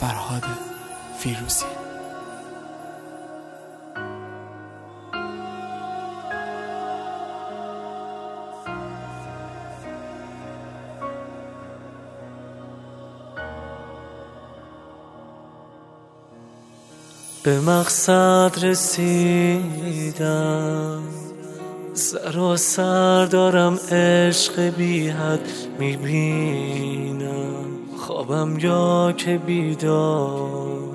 فرهاد فیروزی. به مقصد رسیدم، سراسر دارم عشق بی حد میبینم، خوابم یا که بیدار،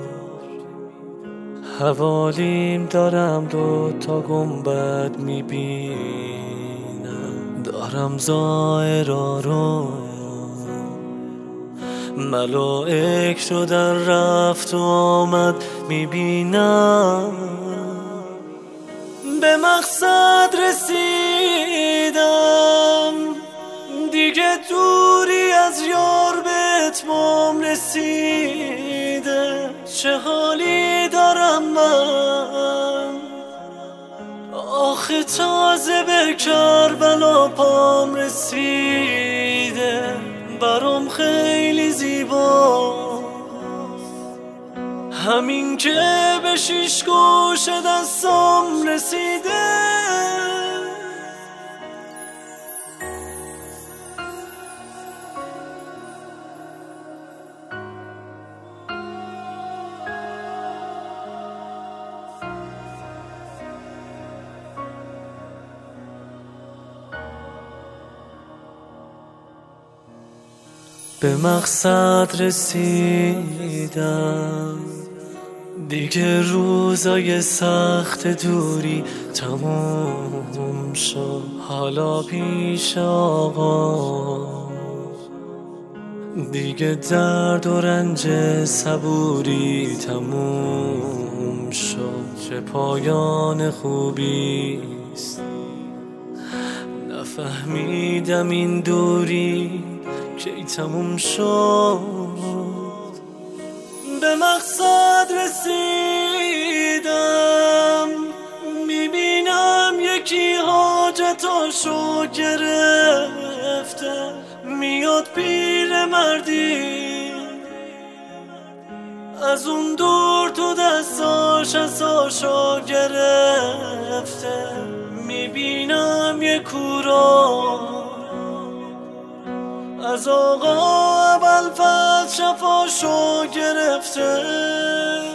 حوالیم دارم 2 گنبد میبینم، دارم ظاهرا رو ملائک شدن رفت و آمد میبینم. به مقصد رسیدم، دیگه دوری از یار به اتمام رسیده، چه حالی دارم من آخه تازه به کربلا پام رسیده، برام خیلی زیباست همین که به 6 گوش دستام رسیده. به مقصد رسیدم، دیگه روزای سخت دوری تموم شد، حالا پیش آقا دیگه درد و رنج صبوری تموم شد، چه پایان خوبیست نفهمیدم این دوری کی تموم شد. به مقصد رسیدم، میبینم یکی حاجتاشو گرفته، میاد پیرمردی از اون دور تو دستاش عصاشو گرفته، میبینم یه کورا از آقا ابوالفضل شفاشو گرفته.